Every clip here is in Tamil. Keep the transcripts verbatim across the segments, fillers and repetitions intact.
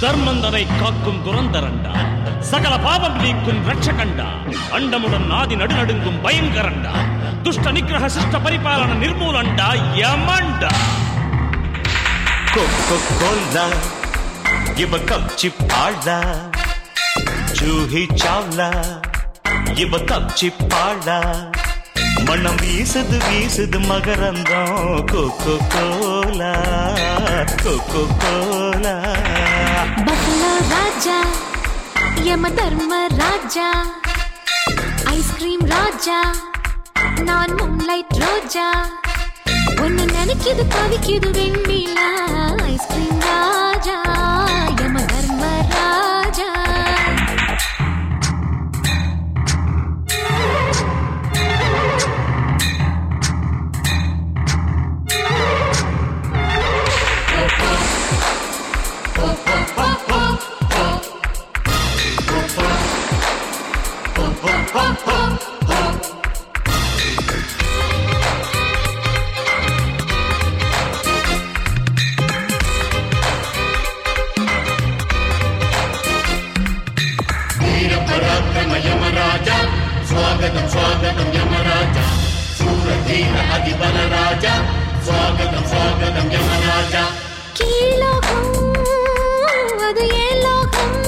தர்மந்தனை காக்கும் துரந்தரண்டா, சகல பாவம் நீக்கும் ரட்சகண்டா, அண்டமுடன் நாதி நடுநடுங்கும் பயங்கரண்டா, துஷ்ட நிகிரக சிஷ்ட பரிபாலன நிர்மூலண்டா யமண்டா. Coca-Cola, give a cup chip ala. Juhi chawla, give a cup chip ala. மனம் வீசுது வீசுது மகரந்தம் Coca-Cola, Coca-Cola. Buffalo Raja, Yama Dharma Raja, Ice Cream Raja, நான் Moonlight Roja. ஒன்னு நினைக்குது தவிக்குது வெண்ணிலா, ஐஸ்கிரீம் ராஜா, யம தர்ம ராஜா. యమరాజా స్వాగతం స్వాగతం యమరాజా, సూరధీర అధిబల రాజా స్వాగతం స్వాగతం యమరాజా. கீழோகம் அது ஏலோகம்,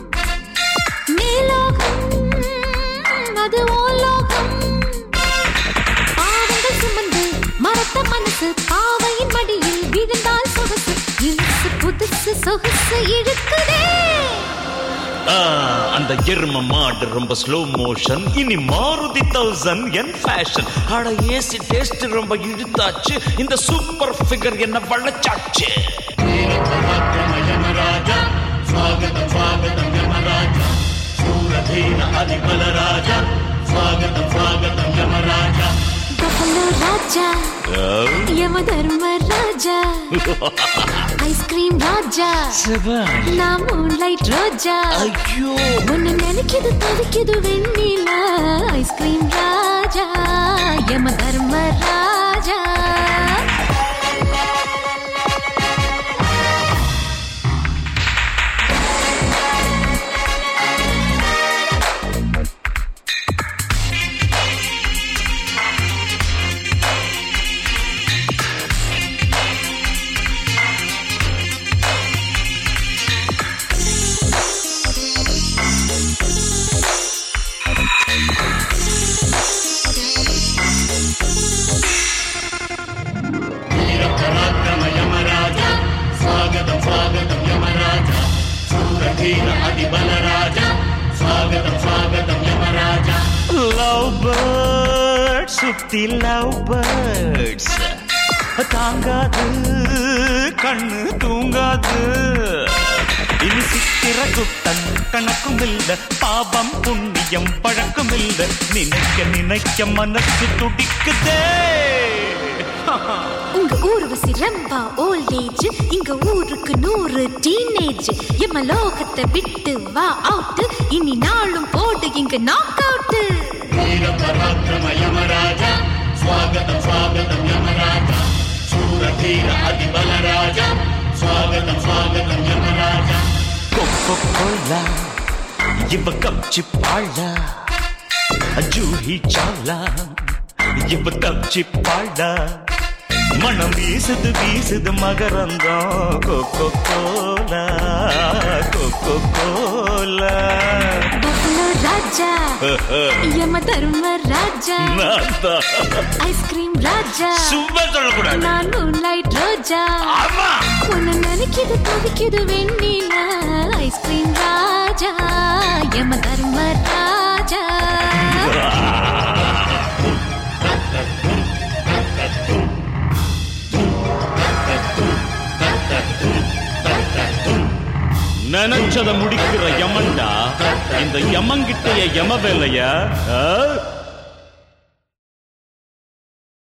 மேலோகம் அது ஓலோகம். பாவங்கள் சுமந்து மரத்த மனசு பாவையின் மடியில் விழுந்தால் சொகுசு, இழுசு புதுசு சொகுசு இழுக்குதே. அந்த எரும மாடு ரொம்ப ஸ்லோ மோஷன், இனி மாருதி தௌசண்ட் என் ஃபேஷன். அட ஏசி டேஸ்ட் ரொம்ப இழுத்தாச்சு, இந்த சூப்பர் ஃபிகர் என்ன வளச்சாச்சு. యమరాజా స్వాగతం స్వాగతం యమరాజా, సూరధీర అధిబల రాజా స్వాగతం స్వాగతం యమరాజా. Buffalo Raja, Yama Dharma Raja, Ice Cream Raja, நான் Moonlight Roja. ஐயோ ஒன்னு நினைக்குது தவிக்குது வெண்ணிலா, ஐஸ்கிரீம் ராஜா, யம தர்ம ராஜா. యమరాజా స్వాగతం స్వాగతం యమరాజా, సూరధీర అధిబల రాజా స్వాగతం స్వాగతం యమరాజా. லவ் பேர்ட்ஸ் சுத்தி லவ் பேர்ட்ஸ், தாங்காது கண்ணு தூங்காது. இனி சித்திர குத்தன் கணக்கும் இல்ல, பாபம் புண்ணியம் பழக்கம் இல்ல, நினைக்க நினைக்க மனசு துடிக்குதே. உங்க ஊர்வசி ரொம்ப ஓல்ட் ஏஜ், இங்க ஊருக்கு நூறு டீனேஜ். யமலோகத்தை விட்டு வா அவுட், இனி நாளும் போடு இங்க நாக் அவுட். వీర పరాక్రమ యమరాజా స్వాగతం స్వాగతం యమరాజా, సూరధీర అధిబల రాజా స్వాగతం స్వాగతం యమరాజా. Coca-Cola, give a cup chip ala. Juhi chawla, give a cup chip ala. மனம் வீசுது வீசுது மகரந்தம் Coca-Cola, Coca-Cola. Buffalo Raja, Yama Dharma Raja, Ice Cream Raja, சும்மா சொல்லக்கூடாது. நான் Moonlight Roja. ஆமா ஒன்னு நினைக்குது தவிக்குது வெண்ணிலா, ஐஸ்கிரீம் ராஜா, யம தர்ம ராஜா. நினைச்சத முடிக்கிற யமண்டா, இந்த யமங்கிட்டைய யம வேலைய